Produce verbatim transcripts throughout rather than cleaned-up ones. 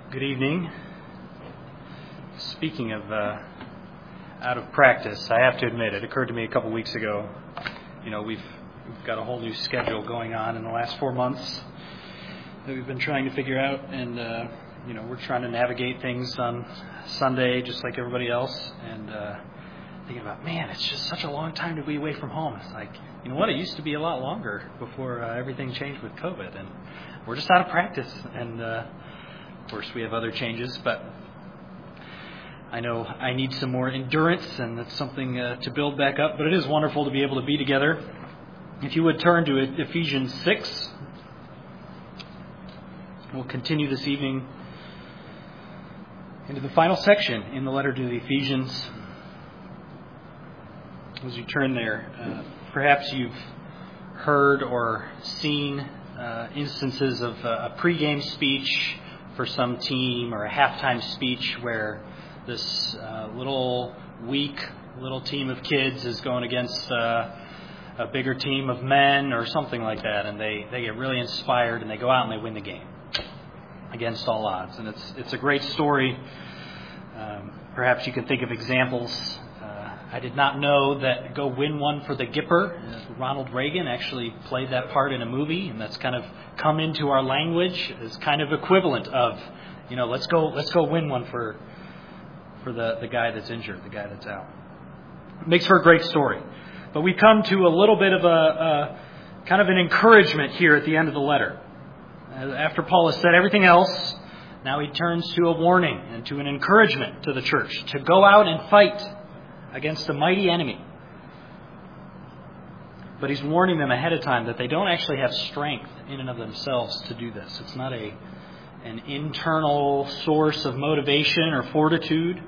Good evening. Speaking of uh, out of practice, I have to admit, it occurred to me a couple weeks ago. You know, we've, we've got a whole new schedule going on in the last four months that we've been trying to figure out, and uh, you know, we're trying to navigate things on Sunday just like everybody else, and uh, thinking about, man, it's just such a long time to be away from home. It's like, you know what, it used to be a lot longer before uh, everything changed with COVID, and we're just out of practice, and uh, of course, we have other changes, but I know I need some more endurance, and that's something uh, to build back up. But it is wonderful to be able to be together. If you would turn to Ephesians six, we'll continue this evening into the final section in the letter to the Ephesians. As you turn there, uh, perhaps you've heard or seen uh, instances of uh, a pregame speech for some team, or a halftime speech where this uh, little weak little team of kids is going against uh, a bigger team of men or something like that, and they, they get really inspired and they go out and they win the game against all odds. And it's it's a great story. Um, perhaps you can think of examples. Uh, I did not know that Go Win One for the Gipper, uh, Ronald Reagan actually played that part in a movie, and that's kind of come into our language as kind of equivalent of, you know, let's go let's go win one for for the, the guy that's injured, the guy that's out. It makes for a great story. But we come to a little bit of a, a kind of an encouragement here at the end of the letter. After Paul has said everything else, now he turns to a warning and to an encouragement to the church to go out and fight against a mighty enemy. But he's warning them ahead of time that they don't actually have strength in and of themselves to do this. It's not a an internal source of motivation or fortitude.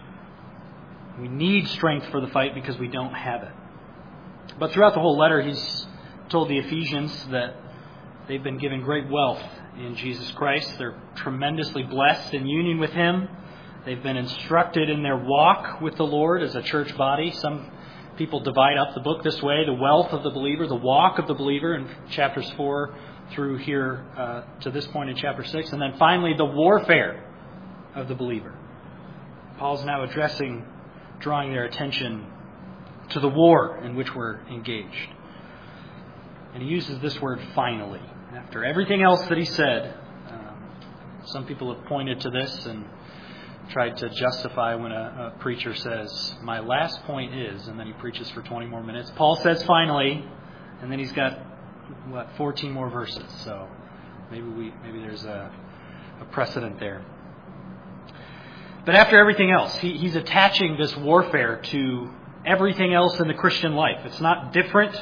We need strength for the fight because we don't have it. But throughout the whole letter, he's told the Ephesians that they've been given great wealth in Jesus Christ. They're tremendously blessed in union with Him. They've been instructed in their walk with the Lord as a church body. Some people divide up the book this way: the wealth of the believer, the walk of the believer in chapters four through here uh, to this point in chapter six. And then finally, the warfare of the believer. Paul's now addressing, drawing their attention to the war in which we're engaged. And he uses this word, finally. After everything else that he said, um, some people have pointed to this and tried to justify when a, a preacher says, my last point is, and then he preaches for twenty more minutes. Paul says finally, and then he's got, what, fourteen more verses. So maybe we maybe there's a, a precedent there. But after everything else, he, he's attaching this warfare to everything else in the Christian life. It's not different.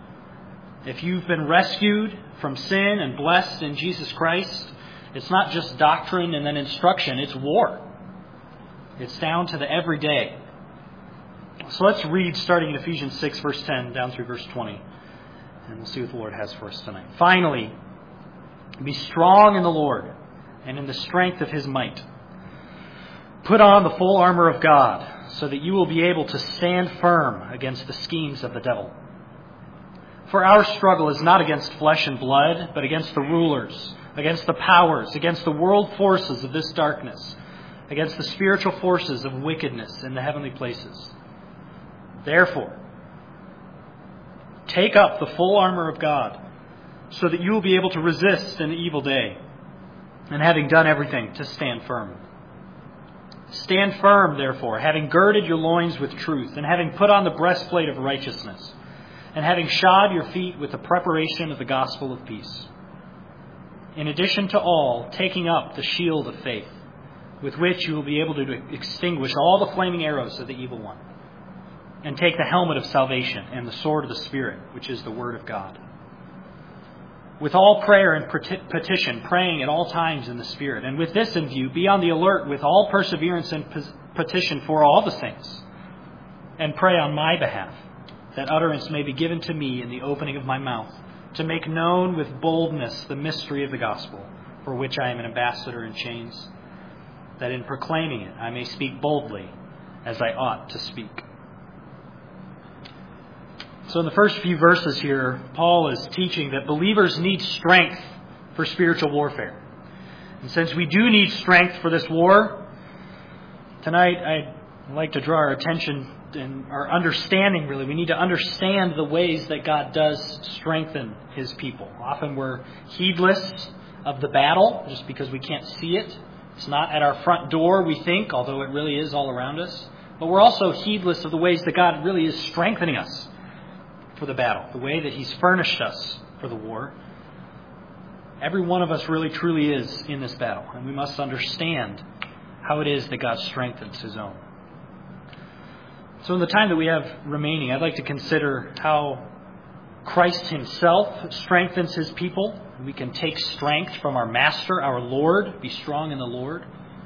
If you've been rescued from sin and blessed in Jesus Christ, it's not just doctrine and then instruction, it's war. It's down to the everyday. So let's read starting in Ephesians six, verse ten, down through verse twenty. And we'll see what the Lord has for us tonight. Finally, be strong in the Lord and in the strength of His might. Put on the full armor of God so that you will be able to stand firm against the schemes of the devil. For our struggle is not against flesh and blood, but against the rulers, against the powers, against the world forces of this darkness, against the spiritual forces of wickedness in the heavenly places. Therefore, take up the full armor of God, so that you will be able to resist in the evil day, and having done everything, to stand firm. Stand firm, therefore, having girded your loins with truth, and having put on the breastplate of righteousness, and having shod your feet with the preparation of the gospel of peace. In addition to all, taking up the shield of faith, with which you will be able to extinguish all the flaming arrows of the evil one. And take the helmet of salvation and the sword of the Spirit, which is the Word of God. With all prayer and petition, praying at all times in the Spirit. And with this in view, be on the alert with all perseverance and petition for all the saints. And pray on my behalf, that utterance may be given to me in the opening of my mouth, to make known with boldness the mystery of the gospel, for which I am an ambassador in chains, that in proclaiming it I may speak boldly as I ought to speak. So in the first few verses here, Paul is teaching that believers need strength for spiritual warfare. And since we do need strength for this war, tonight I'd like to draw our attention and our understanding, really. We need to understand the ways that God does strengthen His people. Often we're heedless of the battle just because we can't see it. It's not at our front door, we think, although it really is all around us. But we're also heedless of the ways that God really is strengthening us for the battle, the way that He's furnished us for the war. Every one of us really truly is in this battle, and we must understand how it is that God strengthens His own. So in the time that we have remaining, I'd like to consider how Christ Himself strengthens His people. We can take strength from our Master, our Lord, be strong in the Lord.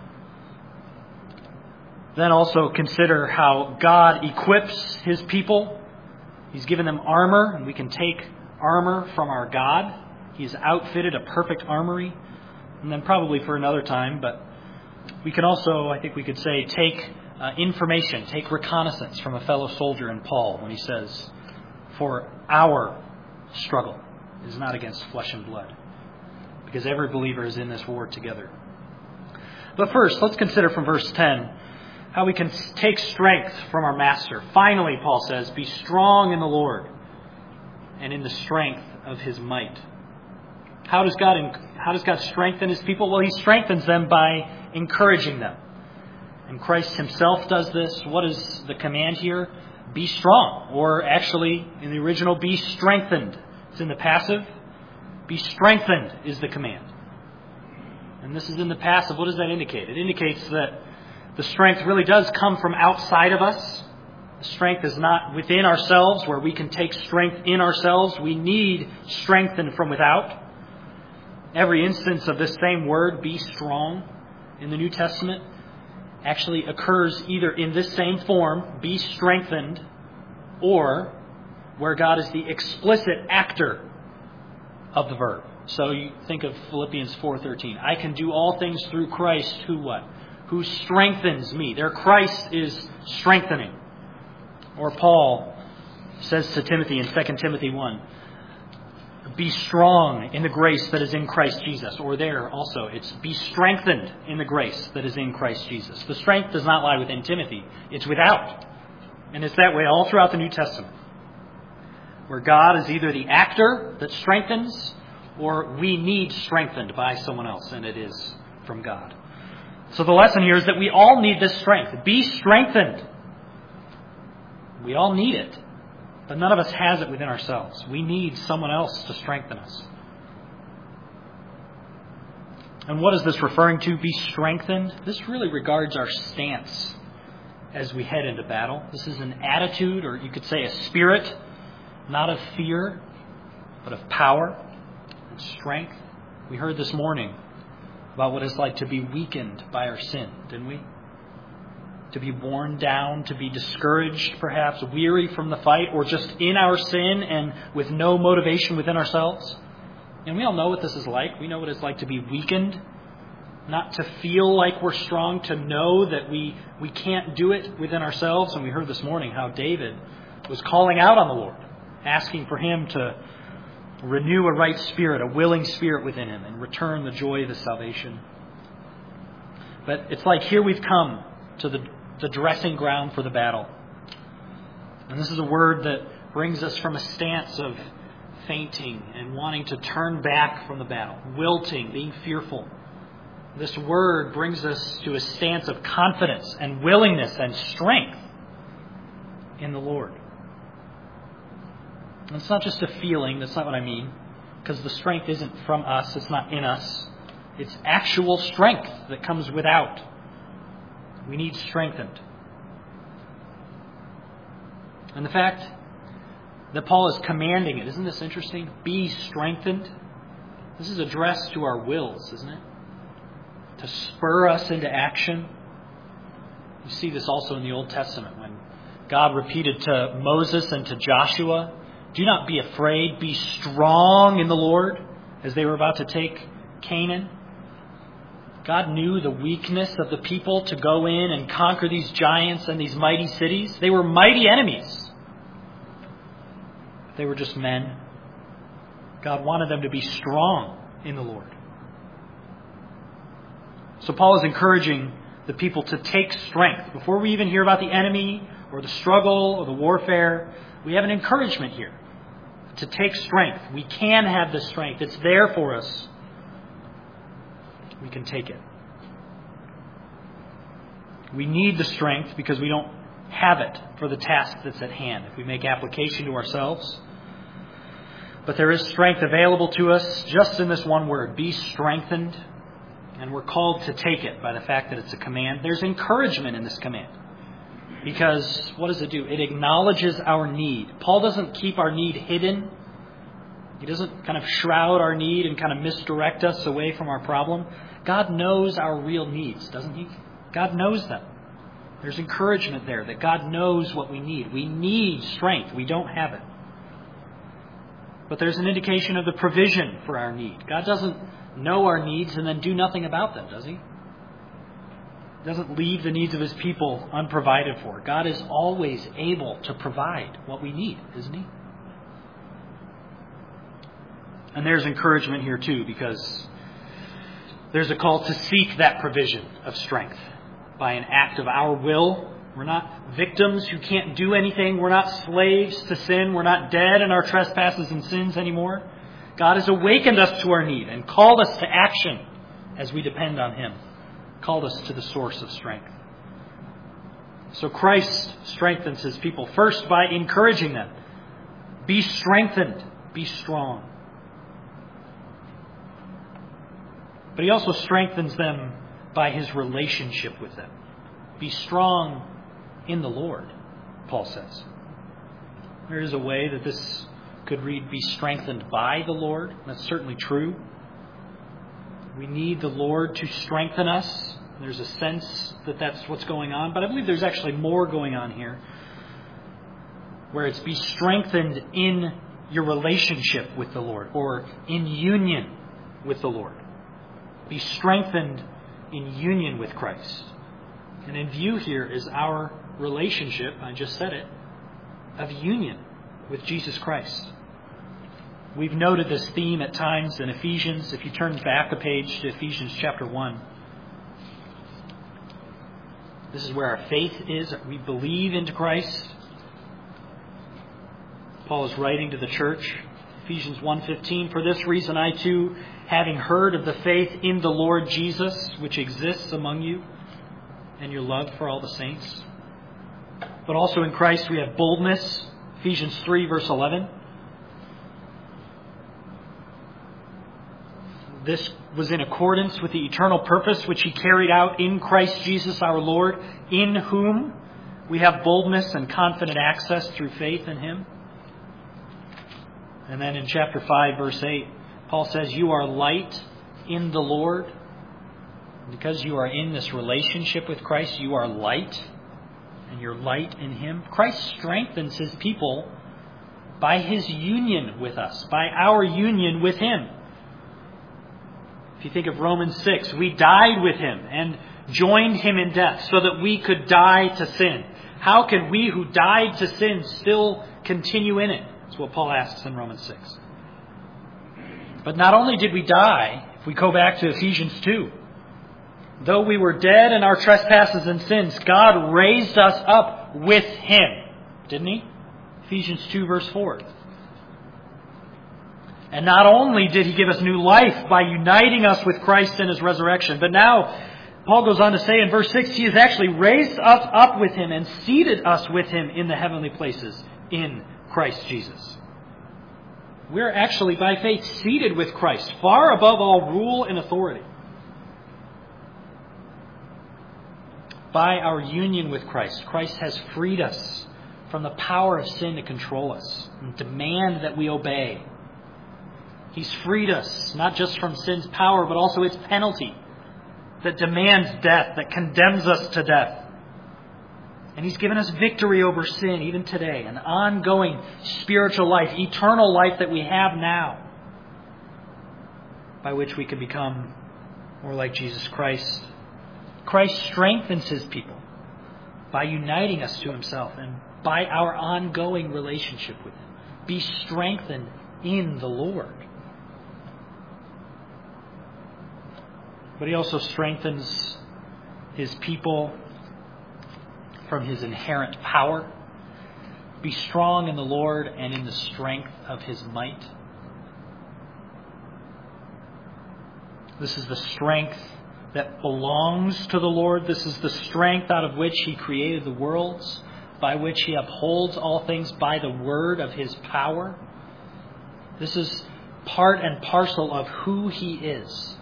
Then also consider how God equips His people. He's given them armor, and we can take armor from our God. He's outfitted a perfect armory. And then probably for another time, but we can also, I think we could say, take uh, information, take reconnaissance from a fellow soldier in Paul when he says, for our struggle is not against flesh and blood, because every believer is in this war together. But first, let's consider from verse ten how we can take strength from our Master. Finally, Paul says, be strong in the Lord and in the strength of His might. How does God how does God strengthen His people? Well, He strengthens them by encouraging them. And Christ Himself does this. What is the command here? Be strong. Or actually, in the original, be strengthened. It's in the passive. Be strengthened is the command. And this is in the passive. What does that indicate? It indicates that the strength really does come from outside of us. The strength is not within ourselves, where we can take strength in ourselves. We need strengthened from without. Every instance of this same word, be strong, in the New Testament actually occurs either in this same form, be strengthened, or where God is the explicit actor of the verb. So you think of Philippians four thirteen. I can do all things through Christ who what? Who strengthens me. There Christ is strengthening. Or Paul says to Timothy in Second Timothy one, be strong in the grace that is in Christ Jesus. Or there also, it's be strengthened in the grace that is in Christ Jesus. The strength does not lie within Timothy. It's without. And it's that way all throughout the New Testament, where God is either the actor that strengthens, or we need strengthened by someone else, and it is from God. So the lesson here is that we all need this strength. Be strengthened. We all need it. But none of us has it within ourselves. We need someone else to strengthen us. And what is this referring to, be strengthened? This really regards our stance as we head into battle. This is an attitude, or you could say a spirit, not of fear, but of power and strength. We heard this morning about what it's like to be weakened by our sin, didn't we? To be worn down, to be discouraged, perhaps weary from the fight, or just in our sin and with no motivation within ourselves. And we all know what this is like. We know what it's like to be weakened, not to feel like we're strong, to know that we, we can't do it within ourselves. And we heard this morning how David was calling out on the Lord, asking for Him to renew a right spirit, a willing spirit within him, and return the joy of his salvation. But it's like here we've come to the the dressing ground for the battle. And this is a word that brings us from a stance of fainting and wanting to turn back from the battle, wilting, being fearful. This word brings us to a stance of confidence and willingness and strength in the Lord. And it's not just a feeling, that's not what I mean, because the strength isn't from us, it's not in us. It's actual strength that comes without. We need strengthened. And the fact that Paul is commanding it, isn't this interesting? Be strengthened. This is addressed to our wills, isn't it? To spur us into action. You see this also in the Old Testament when God repeated to Moses and to Joshua, do not be afraid, be strong in the Lord, as they were about to take Canaan. God knew the weakness of the people to go in and conquer these giants and these mighty cities. They were mighty enemies. They were just men. God wanted them to be strong in the Lord. So Paul is encouraging the people to take strength. Before we even hear about the enemy or the struggle or the warfare, we have an encouragement here to take strength. We can have this strength. It's there for us. We can take it. We need the strength because we don't have it for the task that's at hand if we make application to ourselves. But there is strength available to us just in this one word, be strengthened. And we're called to take it by the fact that it's a command. There's encouragement in this command. Because what does it do? It acknowledges our need. Paul doesn't keep our need hidden. He doesn't kind of shroud our need and kind of misdirect us away from our problem. God knows our real needs, doesn't He? God knows them. There's encouragement there that God knows what we need. We need strength. We don't have it. But there's an indication of the provision for our need. God doesn't know our needs and then do nothing about them, does He? He doesn't leave the needs of His people unprovided for. God is always able to provide what we need, isn't He? And there's encouragement here too, because there's a call to seek that provision of strength by an act of our will. We're not victims who can't do anything. We're not slaves to sin. We're not dead in our trespasses and sins anymore. God has awakened us to our need and called us to action as we depend on Him. Called us to the source of strength. So Christ strengthens His people first by encouraging them. Be strengthened. Be strong. But He also strengthens them by His relationship with them. Be strong in the Lord, Paul says. There is a way that this could read, be strengthened by the Lord. That's certainly true. We need the Lord to strengthen us. There's a sense that that's what's going on. But I believe there's actually more going on here, where it's be strengthened in your relationship with the Lord, or in union with the Lord. Be strengthened in union with Christ. And in view here is our relationship, I just said it, of union with Jesus Christ. We've noted this theme at times in Ephesians. If you turn back a page to Ephesians chapter one, this is where our faith is. We believe into Christ. Paul is writing to the church. Ephesians one fifteen, for this reason I too, having heard of the faith in the Lord Jesus, which exists among you, and your love for all the saints. But also in Christ we have boldness. Ephesians three verse eleven. This was in accordance with the eternal purpose which He carried out in Christ Jesus our Lord, in whom we have boldness and confident access through faith in Him. And then in chapter five verse eight, Paul says, you are light in the Lord. Because you are in this relationship with Christ, you are light, and you're light in Him. Christ strengthens His people by His union with us, by our union with Him. If you think of Romans six, we died with Him and joined Him in death so that we could die to sin. How can we who died to sin still continue in it? That's what Paul asks in Romans six. But not only did we die, if we go back to Ephesians two, though we were dead in our trespasses and sins, God raised us up with Him. Didn't He? Ephesians two verse four. And not only did He give us new life by uniting us with Christ in His resurrection, but now Paul goes on to say in verse six, He has actually raised us up with Him and seated us with Him in the heavenly places in Christ Jesus. We're actually by faith seated with Christ, far above all rule and authority. By our union with Christ, Christ has freed us from the power of sin to control us and demand that we obey. He's freed us not just from sin's power, but also its penalty that demands death, that condemns us to death. And He's given us victory over sin even today, an ongoing spiritual life, eternal life that we have now, by which we can become more like Jesus Christ. Christ strengthens His people by uniting us to Himself and by our ongoing relationship with Him. Be strengthened in the Lord. But he also strengthens his people from his inherent power. Be strong in the Lord and in the strength of his might. This is the strength that belongs to the Lord. This is the strength out of which he created the worlds, by which he upholds all things by the word of his power. This is part and parcel of who he is.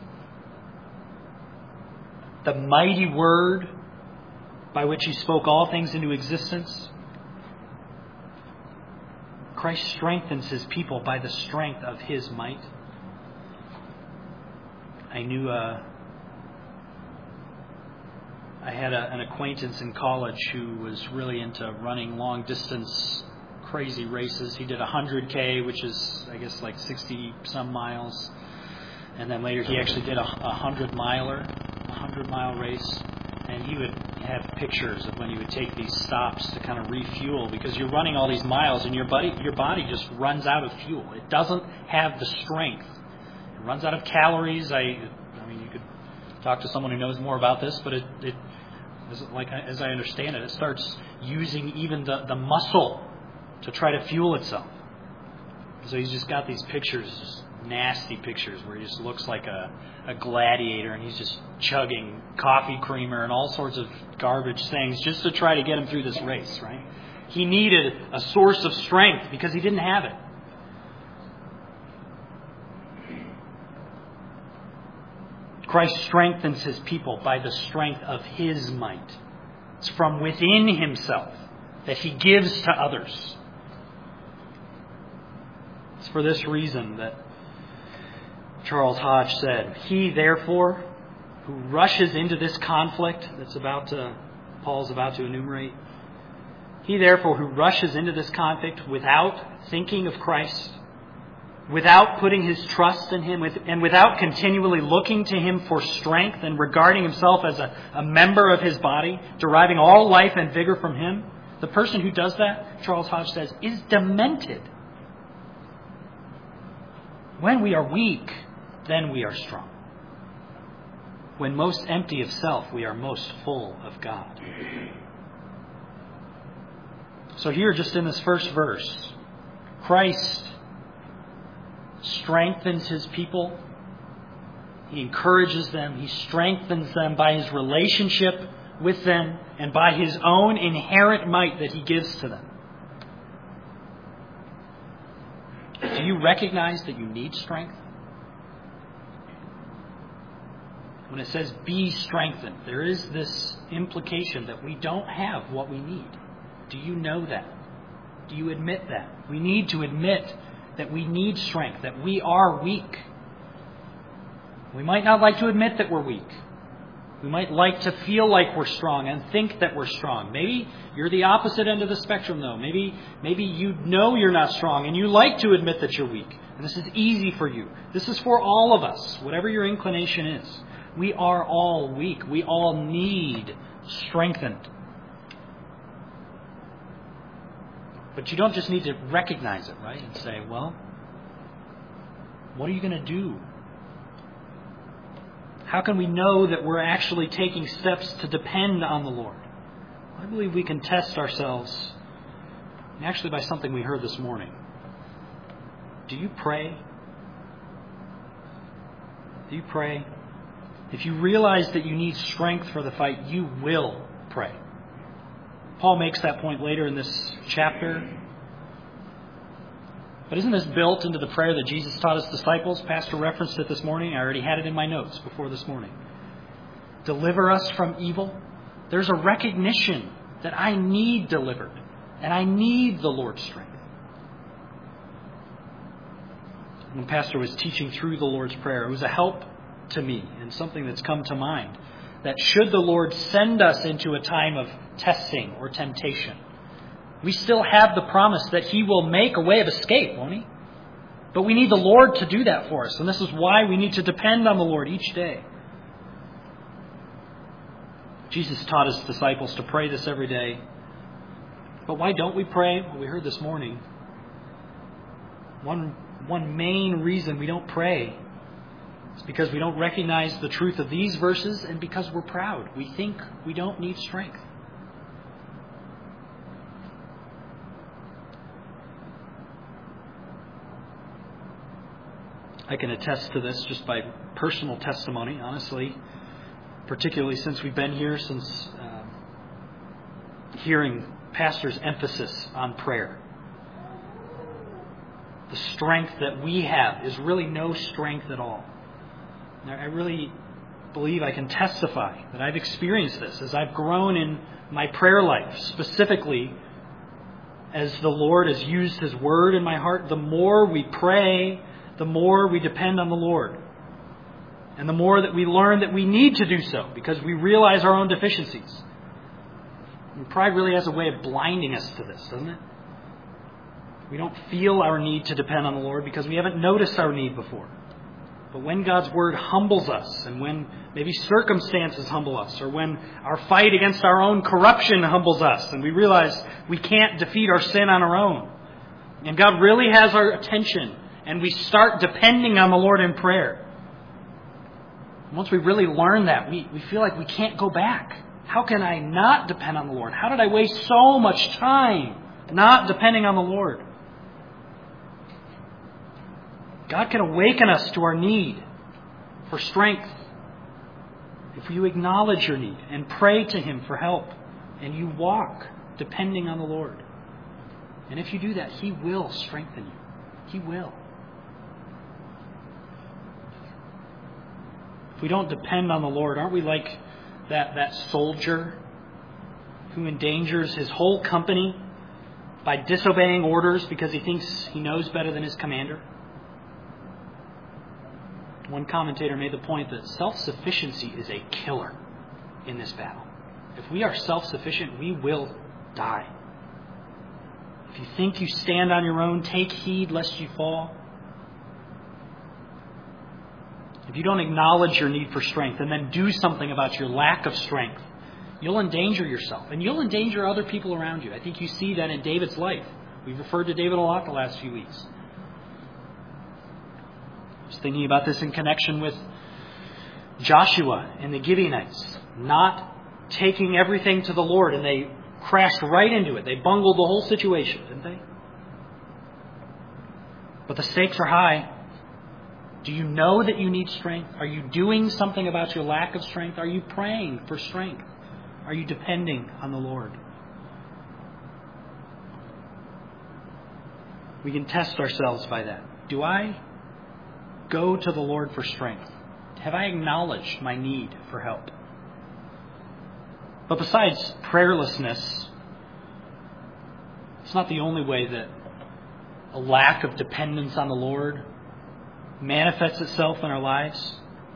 The mighty word by which he spoke all things into existence. Christ strengthens his people by the strength of his might. I knew uh, I had a, an acquaintance in college who was really into running long distance crazy races. He did one hundred K, which is, I guess, like sixty some miles. And then later he actually did a, a hundred miler, a hundred mile race. And he would have pictures of when he would take these stops to kind of refuel, because you're running all these miles and your body, your body just runs out of fuel. It doesn't have the strength. It runs out of calories. I, I mean, you could talk to someone who knows more about this, but it, it as, like as I understand it, it starts using even the, the muscle to try to fuel itself. So he's just got these pictures, just nasty pictures, where he just looks like a, a gladiator, and he's just chugging coffee creamer and all sorts of garbage things just to try to get him through this race, right? He needed a source of strength because he didn't have it. Christ strengthens his people by the strength of his might. It's from within himself that he gives to others. It's for this reason that Charles Hodge said, "He, therefore, who rushes into this conflict that's about to, Paul's about to enumerate, he, therefore, who rushes into this conflict without thinking of Christ, without putting his trust in him, and without continually looking to him for strength and regarding himself as a, a member of his body, deriving all life and vigor from him, the person who does that," Charles Hodge says, "is demented. When we are weak, then we are strong. When most empty of self, we are most full of God." So here, just in this first verse, Christ strengthens his people. He encourages them. He strengthens them by his relationship with them and by his own inherent might that he gives to them. Do you recognize that you need strength? When it says be strengthened, there is this implication that we don't have what we need. Do you know that? Do you admit that? We need to admit that we need strength, that we are weak. We might not like to admit that we're weak. We might like to feel like we're strong and think that we're strong. Maybe you're the opposite end of the spectrum, though. Maybe, maybe you know you're not strong and you like to admit that you're weak. And this is easy for you. This is for all of us, whatever your inclination is. We are all weak. We all need strengthened. But you don't just need to recognize it, right? And say, well, what are you going to do? How can we know that we're actually taking steps to depend on the Lord? I believe we can test ourselves, actually by something we heard this morning. Do you pray? Do you pray? If you realize that you need strength for the fight, you will pray. Paul makes that point later in this chapter. But isn't this built into the prayer that Jesus taught his disciples? Pastor referenced it this morning. I already had it in my notes before this morning. Deliver us from evil. There's a recognition that I need delivered, and I need the Lord's strength. When Pastor was teaching through the Lord's Prayer, it was a help to me and something that's come to mind. That should the Lord send us into a time of testing or temptation, we still have the promise that he will make a way of escape, won't he? But we need the Lord to do that for us. And this is why we need to depend on the Lord each day. Jesus taught his disciples to pray this every day. But why don't we pray? Well, we heard this morning. One, one main reason we don't pray It's because we don't recognize the truth of these verses and because we're proud. We think we don't need strength. I can attest to this just by personal testimony, honestly, particularly since we've been here, since uh, hearing Pastor's emphasis on prayer. The strength that we have is really no strength at all. Now, I really believe I can testify that I've experienced this as I've grown in my prayer life, specifically as the Lord has used His Word in my heart. The more we pray, the more we depend on the Lord. And the more that we learn that we need to do so because we realize our own deficiencies. And pride really has a way of blinding us to this, doesn't it? We don't feel our need to depend on the Lord because we haven't noticed our need before. But when God's Word humbles us, and when maybe circumstances humble us, or when our fight against our own corruption humbles us, and we realize we can't defeat our sin on our own, and God really has our attention, and we start depending on the Lord in prayer. Once we really learn that, we, we feel like we can't go back. How can I not depend on the Lord? How did I waste so much time not depending on the Lord? God can awaken us to our need for strength if you acknowledge your need and pray to Him for help and you walk depending on the Lord. And if you do that, He will strengthen you. He will. If we don't depend on the Lord, aren't we like that, that soldier who endangers his whole company by disobeying orders because he thinks he knows better than his commander? One commentator made the point that self-sufficiency is a killer in this battle. If we are self-sufficient, we will die. If you think you stand on your own, take heed lest you fall. If you don't acknowledge your need for strength and then do something about your lack of strength, you'll endanger yourself and you'll endanger other people around you. I think you see that in David's life. We've referred to David a lot the last few weeks. I was thinking about this in connection with Joshua and the Gibeonites not taking everything to the Lord, and they crashed right into it. They bungled the whole situation, didn't they? But the stakes are high. Do you know that you need strength? Are you doing something about your lack of strength? Are you praying for strength? Are you depending on the Lord? We can test ourselves by that. Do I go to the Lord for strength? Have I acknowledged my need for help? But besides prayerlessness, it's not the only way that a lack of dependence on the Lord manifests itself in our lives.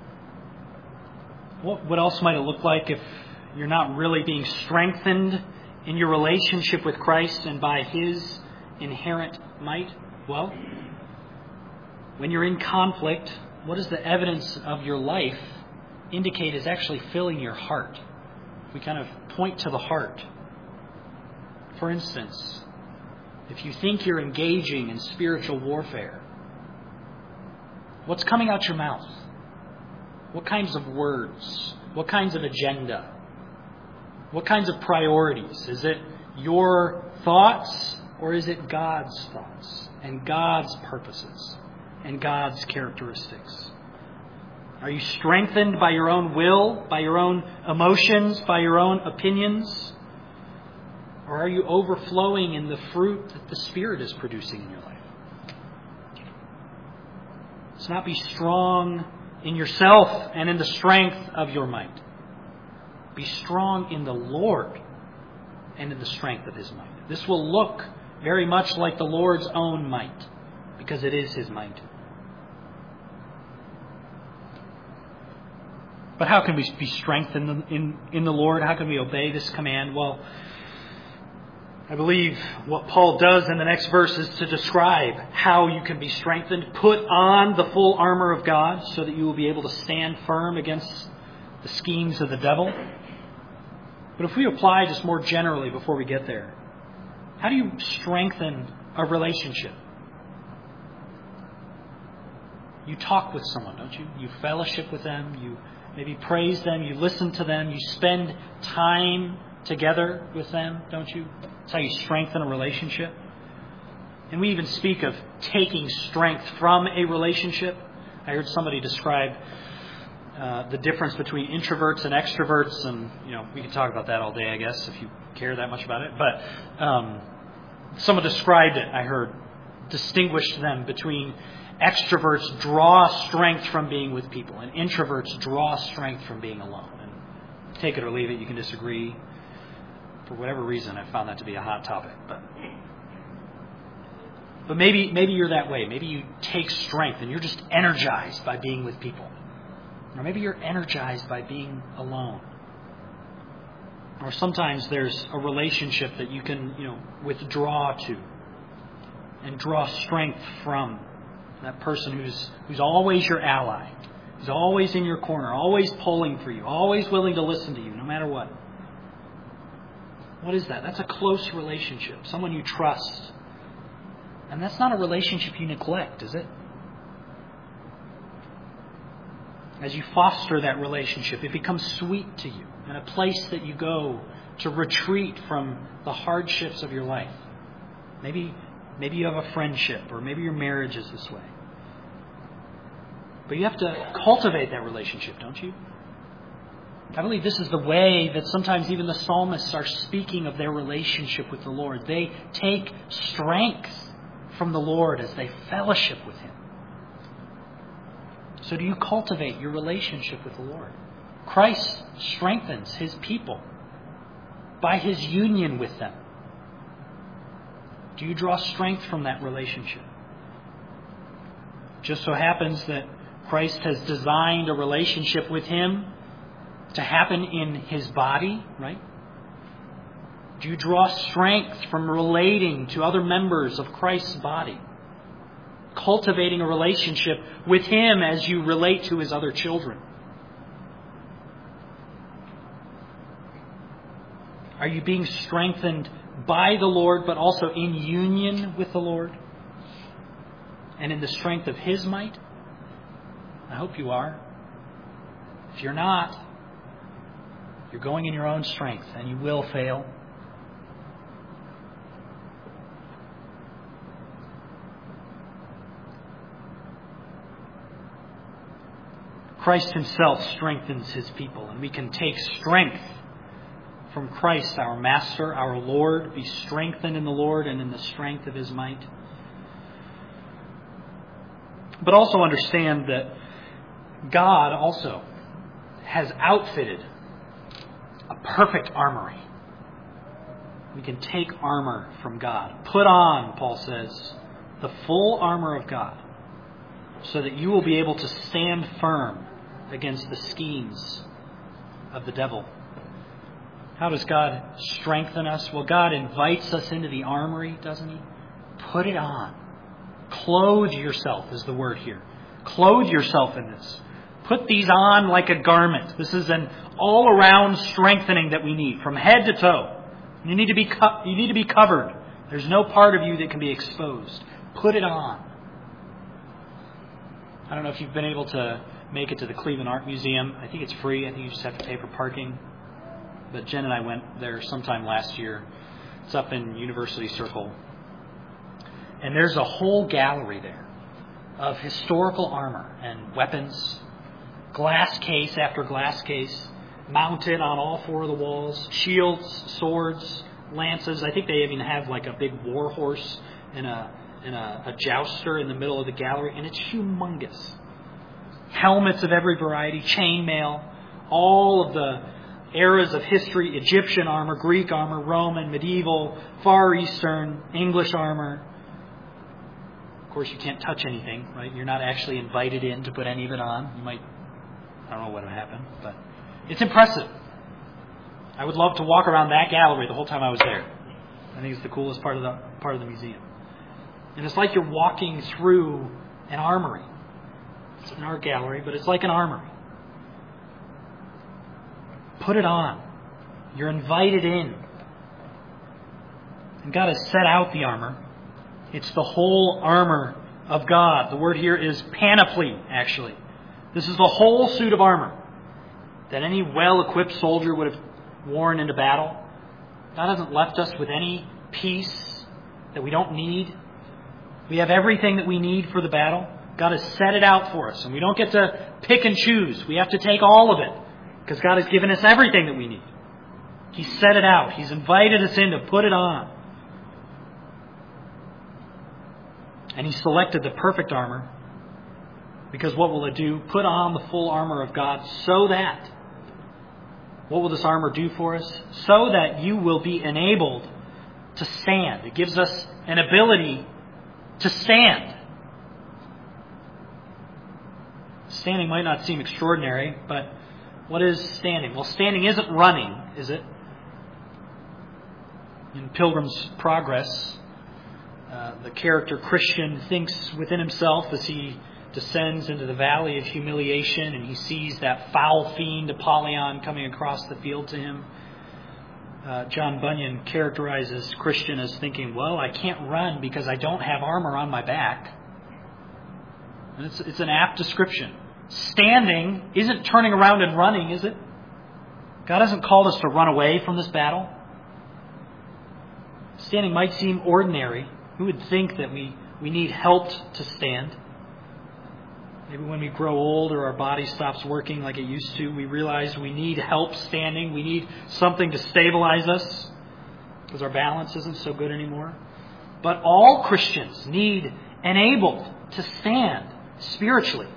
What, what else might it look like if you're not really being strengthened in your relationship with Christ and by His inherent might? Well, when you're in conflict, what does the evidence of your life indicate is actually filling your heart? We kind of point to the heart. For instance, if you think you're engaging in spiritual warfare, what's coming out your mouth? What kinds of words? What kinds of agenda? What kinds of priorities? Is it your thoughts, or is it God's thoughts and God's purposes and God's characteristics? Are you strengthened by your own will, by your own emotions, by your own opinions? Or are you overflowing in the fruit that the Spirit is producing in your life? Let's not be strong in yourself and in the strength of your might. Be strong in the Lord and in the strength of His might. This will look very much like the Lord's own might, because it is His might. But how can we be strengthened in, in, in the Lord? How can we obey this command? Well, I believe what Paul does in the next verse is to describe how you can be strengthened. Put on the full armor of God so that you will be able to stand firm against the schemes of the devil. But if we apply just more generally before we get there, how do you strengthen a relationship? you talk with someone, don't you? You fellowship with them. You maybe praise them. You listen to them. You spend time together with them, don't you? That's how you strengthen a relationship. And we even speak of taking strength from a relationship. I heard somebody describe uh, the difference between introverts and extroverts, and you know we could talk about that all day, I guess, if you care that much about it. But um, someone described it, I heard, distinguished them between extroverts draw strength from being with people, and introverts draw strength from being alone. And take it or leave it, you can disagree. For whatever reason, I found that to be a hot topic. But but maybe maybe you're that way. Maybe you take strength and you're just energized by being with people. Or maybe you're energized by being alone. Or sometimes there's a relationship that you can, you know, withdraw to and draw strength from. That person who's who's always your ally, who's always in your corner, always pulling for you, always willing to listen to you, no matter what. What is that? That's a close relationship, someone you trust. And that's not a relationship you neglect, is it? As you foster that relationship, it becomes sweet to you and a place that you go to retreat from the hardships of your life. Maybe, maybe you have a friendship, or maybe your marriage is this way. But you have to cultivate that relationship, don't you? I believe this is the way that sometimes even the psalmists are speaking of their relationship with the Lord. They take strength from the Lord as they fellowship with Him. So do you cultivate your relationship with the Lord? Christ strengthens His people by His union with them. Do you draw strength from that relationship? Just so happens that Christ has designed a relationship with Him to happen in His body, right? Do you draw strength from relating to other members of Christ's body? Cultivating a relationship with Him as you relate to His other children? Are you being strengthened by the Lord, but also in union with the Lord? And in the strength of His might? I hope you are. If you're not, you're going in your own strength, and you will fail. Christ Himself strengthens His people, and we can take strength from Christ, our Master, our Lord, be strengthened in the Lord and in the strength of His might. But also understand that God also has outfitted a perfect armory. We can take armor from God. Put on, Paul says, the full armor of God, so that you will be able to stand firm against the schemes of the devil. How does God strengthen us? Well, God invites us into the armory, doesn't He? Put it on. Clothe yourself is the word here. Clothe yourself in this. Put these on like a garment. This is an all-around strengthening that we need, from head to toe. You need to be co- you need to be covered. There's no part of you that can be exposed. Put it on. I don't know if you've been able to make it to the Cleveland Art Museum. I think it's free. I think you just have to pay for parking. But Jen and I went there sometime last year. It's up in University Circle. And there's a whole gallery there of historical armor and weapons, glass case after glass case, mounted on all four of the walls, shields, swords, lances. I think they even have like a big war horse and a and a, a jouster in the middle of the gallery, and it's humongous. Helmets of every variety, chainmail, all of the eras of history, Egyptian armor, Greek armor, Roman, medieval, Far Eastern, English armor. Of course, you can't touch anything, right? You're not actually invited in to put any of it on. You might, I don't know what would happen, but it's impressive. I would love to walk around that gallery the whole time I was there. I think it's the coolest part of the part of the museum. And it's like you're walking through an armory. It's an art gallery, but it's like an armory. Put it on. You're invited in. And God has set out the armor. It's the whole armor of God. The word here is panoply, actually. This is the whole suit of armor that any well-equipped soldier would have worn into battle. God hasn't left us with any piece that we don't need. We have everything that we need for the battle. God has set it out for us, and we don't get to pick and choose. We have to take all of it, because God has given us everything that we need. He's set it out. He's invited us in to put it on. And He selected the perfect armor, because what will it do? Put on the full armor of God so that, what will this armor do for us? So that you will be enabled to stand. It gives us an ability to stand. Standing might not seem extraordinary, but what is standing? Well, standing isn't running, is it? In Pilgrim's Progress, uh, the character Christian thinks within himself as he descends into the valley of humiliation and he sees that foul fiend Apollyon coming across the field to him. Uh, John Bunyan characterizes Christian as thinking, well, I can't run because I don't have armor on my back. And it's, it's an apt description. Standing isn't turning around and running, is it? God hasn't called us to run away from this battle. Standing might seem ordinary. Who would think that we, we need help to stand? Maybe when we grow old or our body stops working like it used to, we realize we need help standing. We need something to stabilize us because our balance isn't so good anymore. But all Christians need enabled to stand spiritually.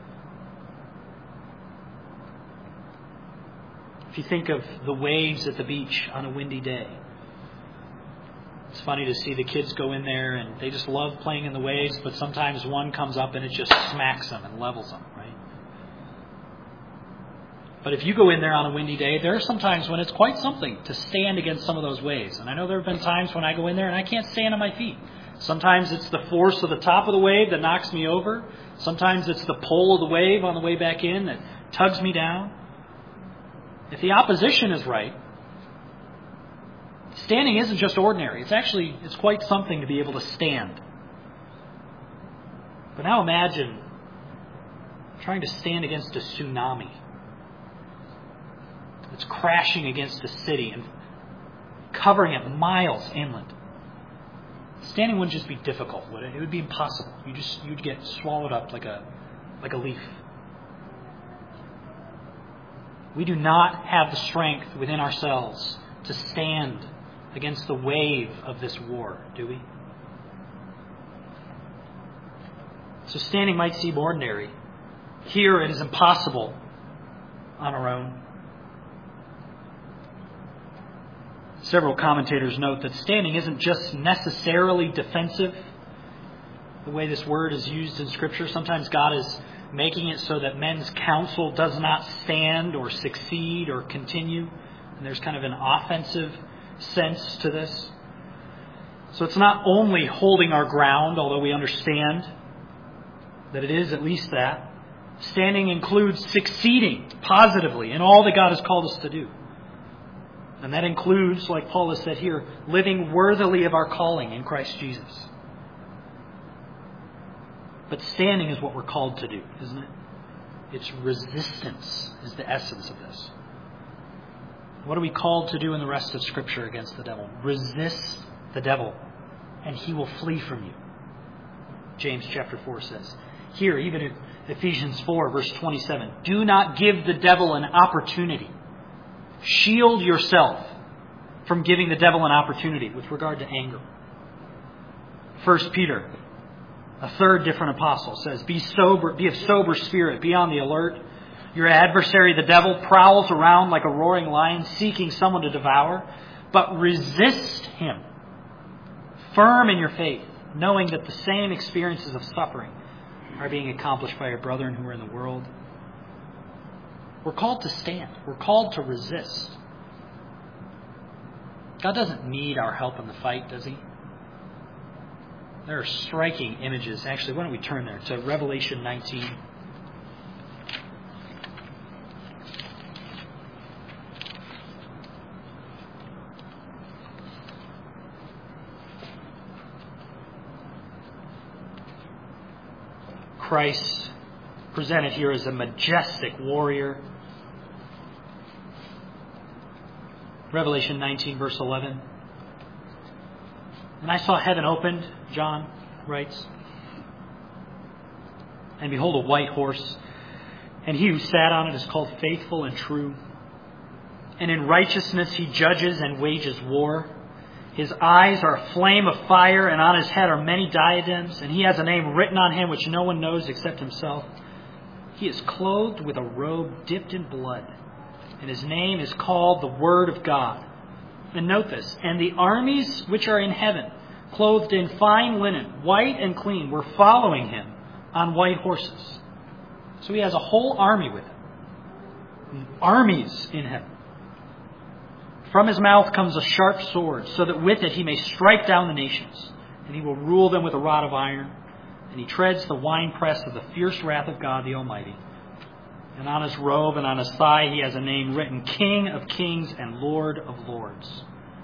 If you think of the waves at the beach on a windy day, it's funny to see the kids go in there and they just love playing in the waves, but sometimes one comes up and it just smacks them and levels them, right? But if you go in there on a windy day, there are some times when it's quite something to stand against some of those waves. And I know there have been times when I go in there and I can't stand on my feet. Sometimes it's the force of the top of the wave that knocks me over. Sometimes it's the pull of the wave on the way back in that tugs me down. If the opposition is right, standing isn't just ordinary. It's actually, it's quite something to be able to stand. But now imagine trying to stand against a tsunami. It's crashing against a city and covering it miles inland. Standing wouldn't just be difficult, would it? It would be impossible. You just you'd get swallowed up like a like a leaf. We do not have the strength within ourselves to stand against the wave of this war, do we? So standing might seem ordinary. Here it is impossible on our own. Several commentators note that standing isn't just necessarily defensive, the way this word is used in Scripture. Sometimes God is making it so that men's counsel does not stand or succeed or continue. And there's kind of an offensive sense to this. So it's not only holding our ground, although we understand that it is at least that. Standing includes succeeding positively in all that God has called us to do. And that includes, like Paul has said here, living worthily of our calling in Christ Jesus. But standing is what we're called to do, isn't it? It's resistance is the essence of this. What are we called to do in the rest of Scripture against the devil? Resist the devil, and he will flee from you. James chapter four says. Here, even in Ephesians four, verse twenty-seven, do not give the devil an opportunity. Shield yourself from giving the devil an opportunity with regard to anger. First Peter, a third different apostle, says, Be sober, be of sober spirit, be on the alert. Your adversary, the devil, prowls around like a roaring lion, seeking someone to devour. But resist him, firm in your faith, knowing that the same experiences of suffering are being accomplished by your brethren who are in the world. We're called to stand. We're called to resist. God doesn't need our help in the fight, does he? There are striking images. Actually, why don't we turn there to Revelation nineteen. Christ presented here as a majestic warrior. Revelation nineteen, verse eleven. And I saw heaven opened, John writes, and behold a white horse, and he who sat on it is called Faithful and True. And in righteousness he judges and wages war. His eyes are a flame of fire, and on his head are many diadems, and he has a name written on him which no one knows except himself. He is clothed with a robe dipped in blood, and his name is called the Word of God. And note this, and the armies which are in heaven, clothed in fine linen, white and clean, were following him on white horses. So he has a whole army with him. Armies in heaven. From his mouth comes a sharp sword, so that with it he may strike down the nations, and he will rule them with a rod of iron, and he treads the winepress of the fierce wrath of God the Almighty. And on his robe and on his thigh he has a name written, King of Kings and Lord of Lords.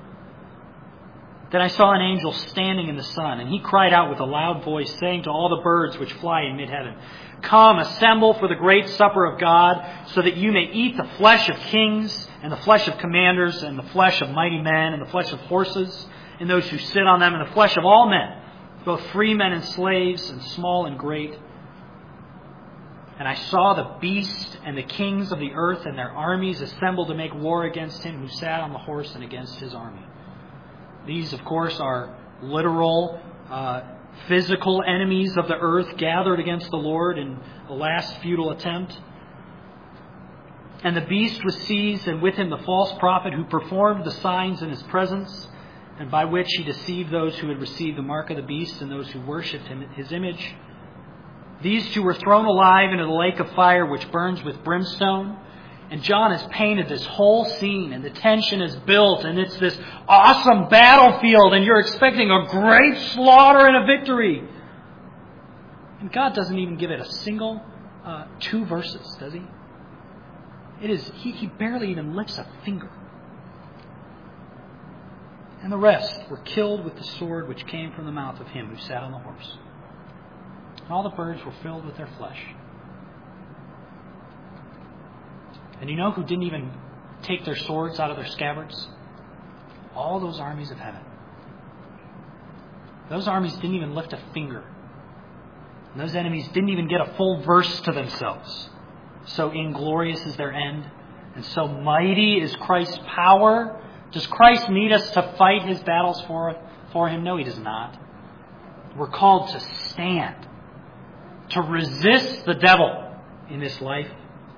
Then I saw an angel standing in the sun, and he cried out with a loud voice, saying to all the birds which fly in mid-heaven, Come, assemble for the great supper of God, so that you may eat the flesh of kings, and the flesh of commanders, and the flesh of mighty men, and the flesh of horses, and those who sit on them, and the flesh of all men, both free men and slaves, and small and great. And I saw the beast and the kings of the earth and their armies assembled to make war against him who sat on the horse and against his army. These, of course, are literal, uh, physical enemies of the earth gathered against the Lord in the last futile attempt. And the beast was seized, and with him the false prophet who performed the signs in his presence, and by which he deceived those who had received the mark of the beast and those who worshipped him, his image. These two were thrown alive into the lake of fire which burns with brimstone. And John has painted this whole scene, and the tension is built, and it's this awesome battlefield, and you're expecting a great slaughter and a victory. And God doesn't even give it a single uh, two verses, does he? It is he, he barely even lifts a finger. And the rest were killed with the sword which came from the mouth of him who sat on the horse. And all the birds were filled with their flesh. And you know who didn't even take their swords out of their scabbards? All those armies of heaven. Those armies didn't even lift a finger. And those enemies didn't even get a full verse to themselves. So inglorious is their end, and so mighty is Christ's power. Does Christ need us to fight his battles for, for him? No, he does not. We're called to stand, to resist the devil in this life.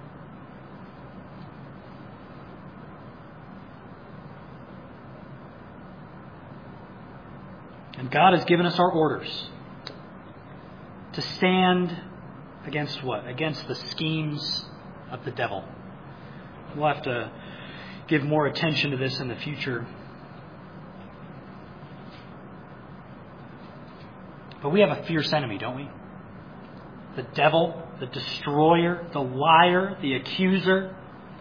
And God has given us our orders to stand against what? Against the schemes of the devil. We'll have to give more attention to this in the future. But we have a fierce enemy, don't we? The devil, the destroyer, the liar, the accuser.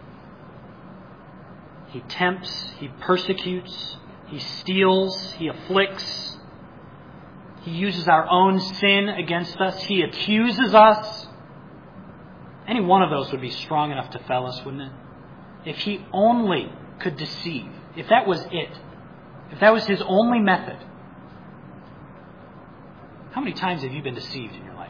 He tempts, he persecutes, he steals, he afflicts. He uses our own sin against us. He accuses us. Any one of those would be strong enough to fell us, wouldn't it? If he only could deceive. If that was it. If that was his only method. How many times have you been deceived in your life?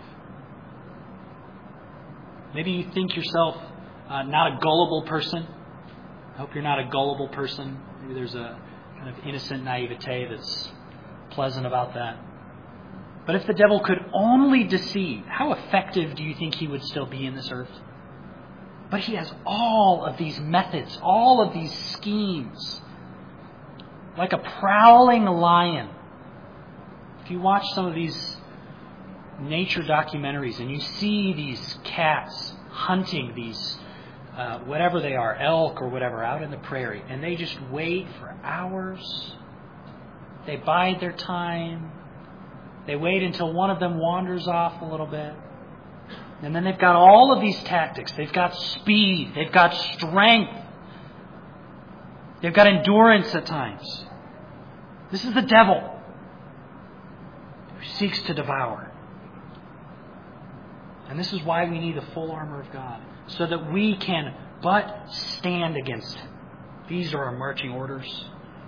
Maybe you think yourself uh, not a gullible person. I hope you're not a gullible person. Maybe there's a kind of innocent naivete that's pleasant about that. But if the devil could only deceive, how effective do you think he would still be in this earth? But he has all of these methods, all of these schemes. Like a prowling lion. If you watch some of these nature documentaries and you see these cats hunting these, uh, whatever they are, elk or whatever, out in the prairie, and they just wait for hours. They bide their time. They wait until one of them wanders off a little bit. And then they've got all of these tactics. They've got speed. They've got strength. They've got endurance at times. This is the devil who seeks to devour. And this is why we need the full armor of God, so that we can but stand against Him. These are our marching orders.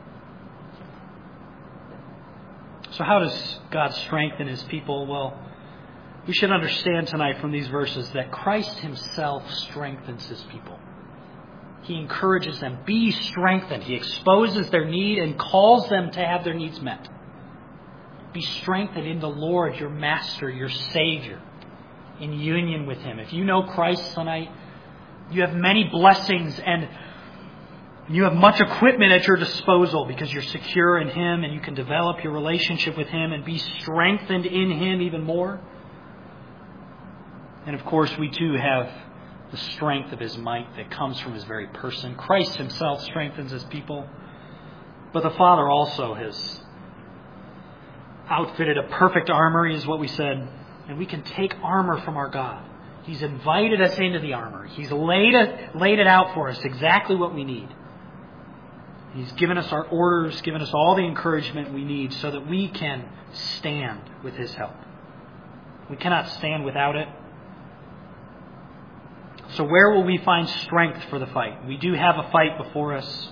So how does God strengthen His people? Well, we should understand tonight from these verses that Christ Himself strengthens His people. He encourages them, be strengthened. He exposes their need and calls them to have their needs met. Be strengthened in the Lord, your Master, your Savior, in union with Him. If you know Christ tonight, you have many blessings and you have much equipment at your disposal because you're secure in Him and you can develop your relationship with Him and be strengthened in Him even more. And of course, we too have the strength of His might that comes from His very person. Christ Himself strengthens His people, but the Father also has outfitted a perfect armory, is what we said, and we can take armor from our God. He's invited us into the armory. He's laid it, laid it out for us, exactly what we need. He's given us our orders, given us all the encouragement we need so that we can stand with His help. We cannot stand without it. So where will we find strength for the fight? We do have a fight before us.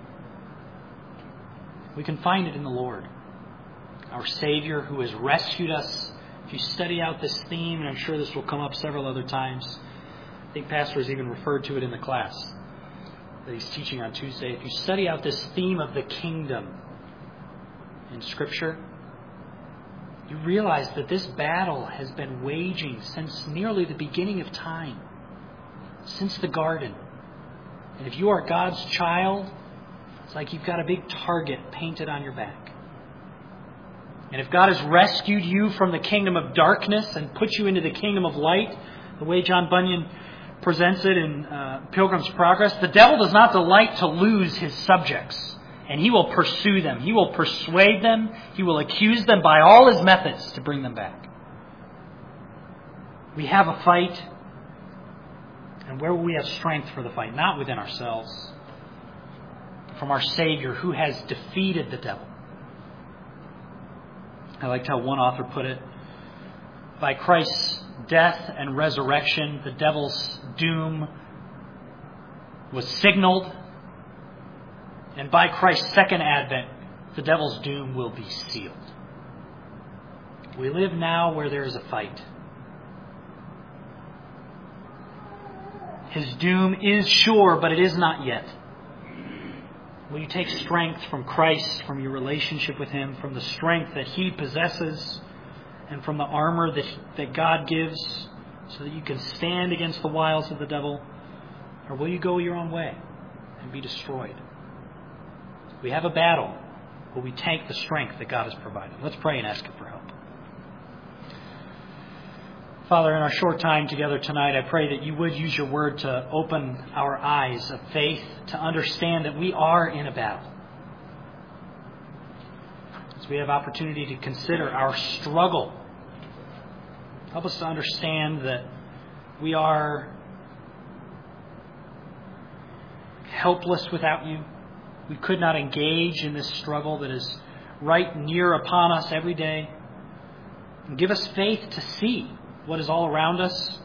We can find it in the Lord, our Savior who has rescued us. If you study out this theme, and I'm sure this will come up several other times, I think Pastor has even referred to it in the class that he's teaching on Tuesday. If you study out this theme of the kingdom in Scripture, you realize that this battle has been waging since nearly the beginning of time, since the garden. And if you are God's child, it's like you've got a big target painted on your back. And if God has rescued you from the kingdom of darkness and put you into the kingdom of light, the way John Bunyan presents it in uh, Pilgrim's Progress, the devil does not delight to lose his subjects. And he will pursue them. He will persuade them. He will accuse them by all his methods to bring them back. We have a fight. And where will we have strength for the fight? Not within ourselves. From our Savior who has defeated the devil. I liked how one author put it. By Christ's death and resurrection, the devil's doom was signaled. And by Christ's second advent, the devil's doom will be sealed. We live now where there is a fight. His doom is sure, but it is not yet. Will you take strength from Christ, from your relationship with Him, from the strength that He possesses, and from the armor that, that God gives, so that you can stand against the wiles of the devil? Or will you go your own way and be destroyed? We have a battle. Will we take the strength that God has provided? Let's pray and ask Him for help. Father, in our short time together tonight, I pray that you would use your word to open our eyes of faith, to understand that we are in a battle. As we have opportunity to consider our struggle, help us to understand that we are helpless without you. We could not engage in this struggle that is right near upon us every day. And give us faith to see what is all around us.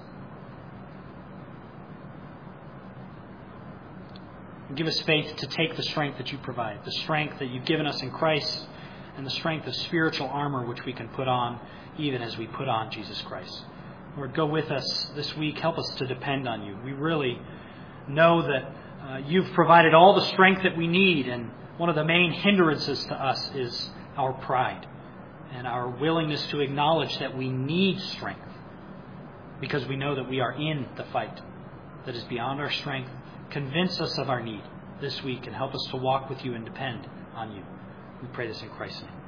And give us faith to take the strength that you provide, the strength that you've given us in Christ, and the strength of spiritual armor which we can put on even as we put on Jesus Christ. Lord, go with us this week. Help us to depend on you. We really know that uh, you've provided all the strength that we need, and one of the main hindrances to us is our pride and our willingness to acknowledge that we need strength, because we know that we are in the fight that is beyond our strength. Convince us of our need this week and help us to walk with you and depend on you. We pray this in Christ's name.